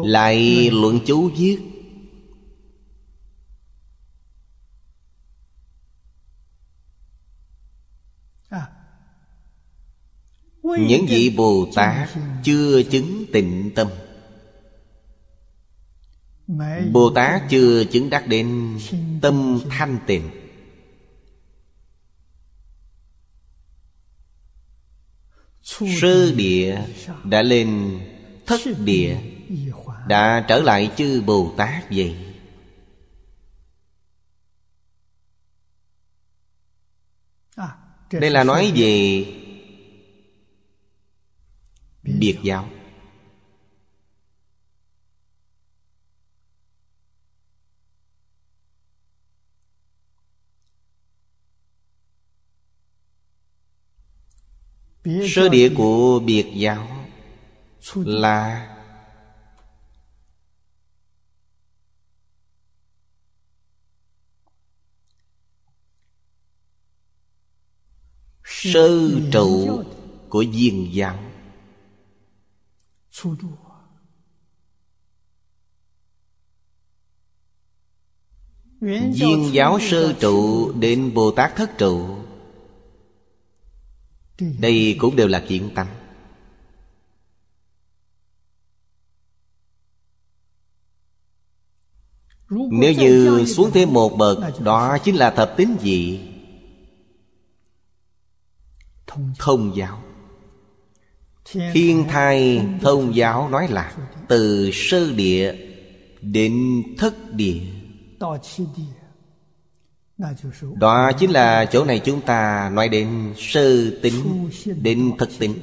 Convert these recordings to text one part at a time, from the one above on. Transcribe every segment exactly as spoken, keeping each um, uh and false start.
lại luận chú viết. Những vị Bồ Tát chưa chứng tịnh tâm, Bồ Tát chưa chứng đắc đến tâm thanh tịnh, sơ địa đã lên thất địa, đã trở lại chư Bồ Tát vậy. Đây là nói về biệt giáo. Sơ địa của biệt giáo là sơ trụ của Viên giáo. Viên giáo sơ trụ đến Bồ Tát thất trụ, đây cũng đều là kiện tánh. Nếu như xuống thêm một bậc, đó chính là thập tín vị, thông giáo. Thiên Thai thông giáo nói là từ sơ địa đến thất địa. Đó chính là chỗ này chúng ta nói đến sơ tính đến thất tính.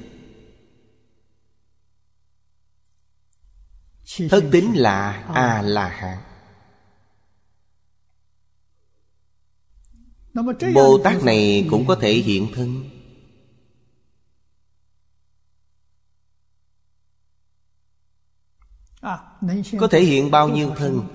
Thất tính là A-la-hán. Bồ Tát này cũng có thể hiện thân. Có thể hiện bao nhiêu thân?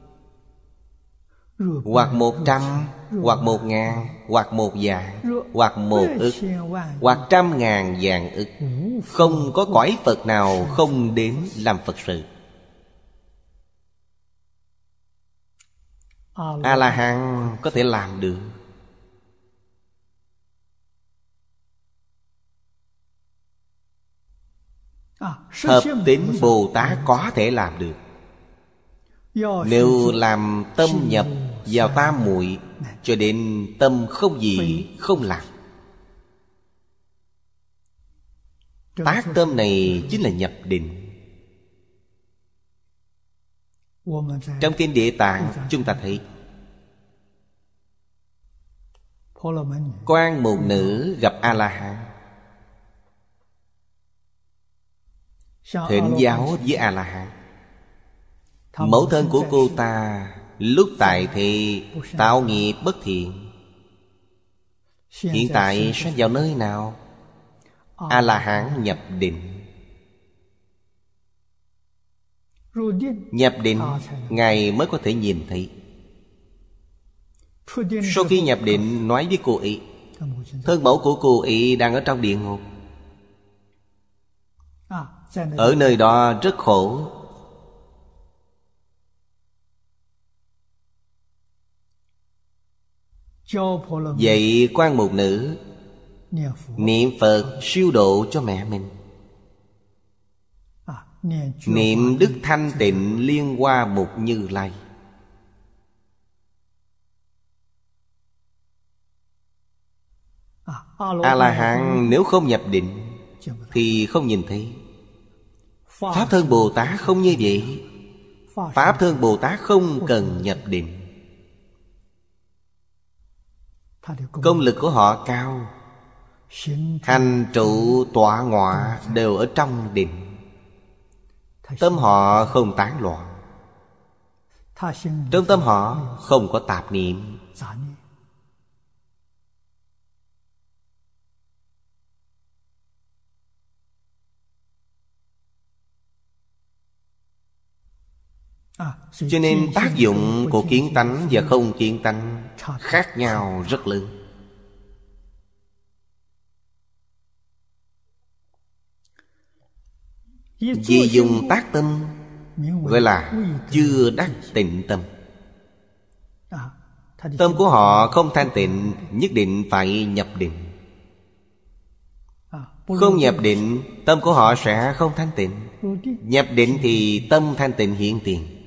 Hoặc một trăm, hoặc một ngàn, hoặc một vạn, hoặc một ức, hoặc trăm ngàn vạn ức. Không có cõi Phật nào không đến làm Phật sự. A-la-hán có thể làm được. Hợp tính Bồ Tát có thể làm được. Nếu làm tâm nhập vào tam muội cho đến tâm không gì không làm, tác tâm này chính là nhập định. Trong kinh Địa Tạng chúng ta thấy Quan Mục Nữ gặp A-la-hán, thỉnh giáo với A-la-hán. Mẫu thân của cô ta lúc tại thì tạo nghiệp bất thiện, hiện tại sẽ vào nơi nào? A-la-hán nhập định. Nhập định Ngài mới có thể nhìn thấy. Sau khi nhập định nói với cô ấy, thân mẫu của cô ấy đang ở trong địa ngục, ở nơi đó rất khổ. Vậy Quan Mục Nữ niệm Phật siêu độ cho mẹ mình, niệm đức thanh tịnh Liên Hoa Mục Như Lai. A-la-hán nếu không nhập định thì không nhìn thấy. Pháp Thân Bồ Tát không như vậy. Pháp Thân Bồ Tát không cần nhập định. Công lực của họ cao, hành trụ tọa ngọa đều ở trong định. Tâm họ không tán loạn, trong tâm họ không có tạp niệm. Cho nên tác dụng của kiến tánh và không kiến tánh khác nhau rất lớn. Vì dùng tác tâm gọi là chưa đắc tịnh tâm. Tâm của họ không thanh tịnh, nhất định phải nhập định. Không nhập định, tâm của họ sẽ không thanh tịnh. Nhập định thì tâm thanh tịnh hiện tiền.